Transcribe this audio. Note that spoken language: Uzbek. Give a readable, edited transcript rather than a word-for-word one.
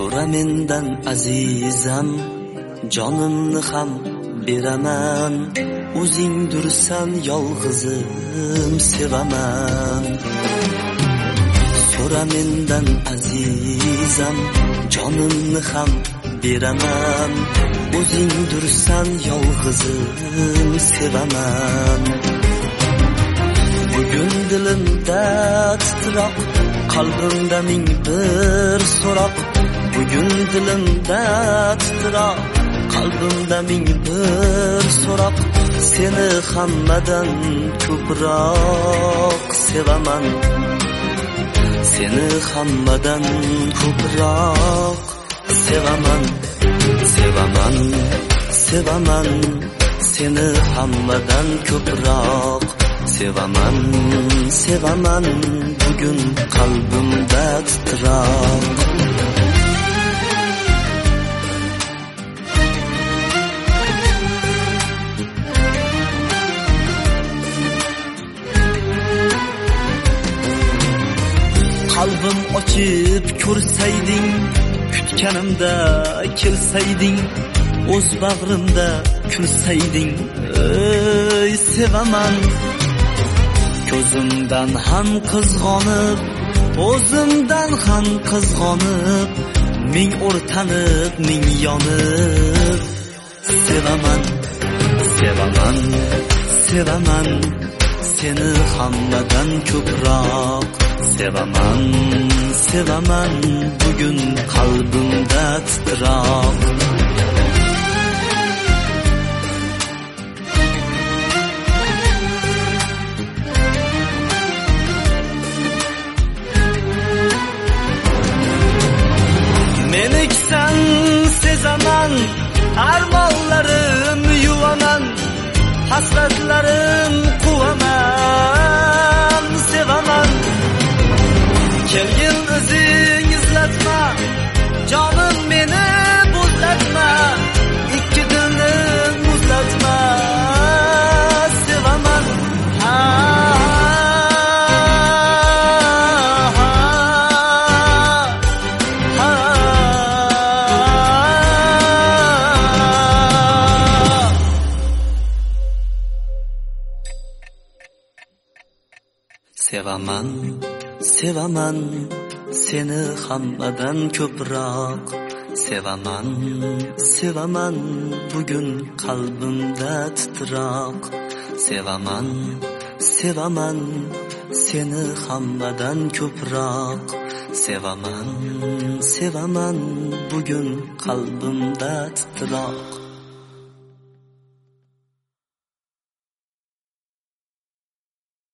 So'ra mendan azizam, jonimni ham beraman. O'zingdirsan yolg'izim sevaman. So'ra mendan azizam, jonimni ham beraman. O'zingdirsan yolg'izim sevaman. Bugun dilimda titroq, qalbimda ming bir so'roq. Bugun dilimda titroq, qalbimda ming bir so'roq. Seni hammadan ko'proq sevaman. Seni hammadan ko'proq sevaman. Sevaman, sevaman, seni hammadan ko'proq sevaman, sevaman, bugun qalbimda titroq. Qalbim ochib ko'rsayding, kutganimda kelsayding, o'z bag'rimda kulsayding, ey sevaman. Ko'zimdan ham qizg'onib, o'zimdan ham qizg'onib, ming o'rtanib, ming yonib, sevaman, sevaman, sevaman, seni hammadan ko'proq sevaman, sevaman, bugun qalbimda titroq. Meniksan sezaman, armonlarim yuvaman, hasratlarim quvaman, sevaman. Kelgin o'zing izlatma, jonim meni buzlatma, ikki dilni muzlatma, sevaman. Sevaman, sevaman, seni hammadan ko'proq sevaman, sevaman, bugun qalbimda titroq. Sevaman, sevaman, seni hammadan ko'proq sevaman, sevaman, bugun qalbimda titroq.